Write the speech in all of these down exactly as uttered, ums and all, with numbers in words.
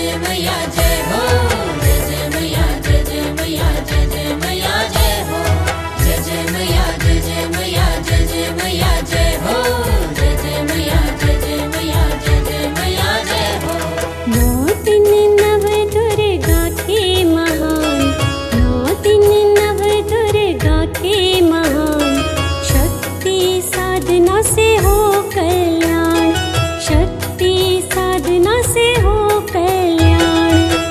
जय मैया जय हो, जय जय मैया जय जय मैया जय जय मैया जय हो, जय जय मैया जय जय मैया जय जय मैया जय हो, जय जय मैया जय जय मैया जय जय मैया जय हो। नौ दिन नव दुर्गा के महान, नौ दिन नव दुर्गा के महान, शक्ति साधना से हो कल्याण, शक्ति साधना से हो कल्याण।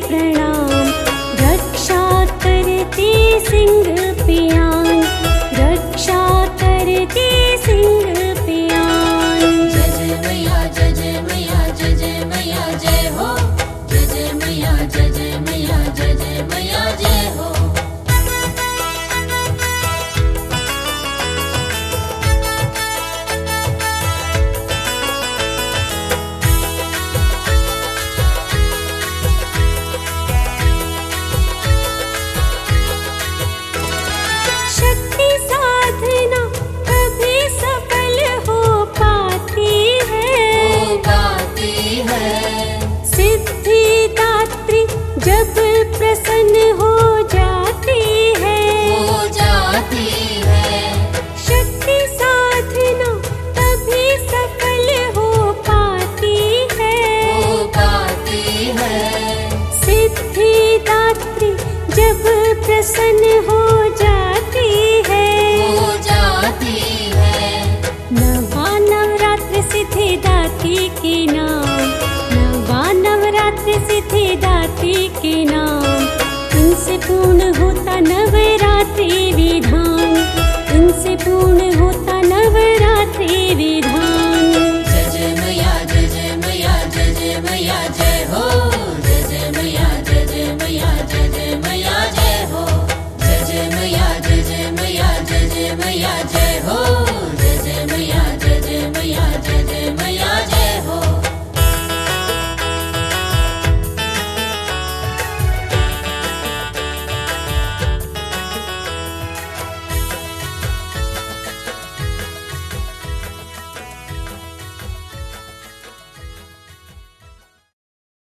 प्रणाम। रक्षा करते सिंह पियान, रक्षा करते सिंह पियान। जय जय मैया जय जय मैया जय जय मैया जय हो। जय जय मैया जय जय मैया जय जय मैया जय हो। शक्ति साधना कभी सफल हो पाती है, हो पाती है। सिद्धिदात्री जब प्रसन्न हो जाती है, हो जाती है। शक्ति साधना तभी सफल हो पाती है, हो पाती है। सिद्धिदात्री जब प्रसन्न हो जाती है, हो जाती है। नवा नवरात्र सिद्धिदात्री के नाम, नवा नवरात्र सिद्धिदात्री के नाम। इनसे पूर्ण होता नवरात्रि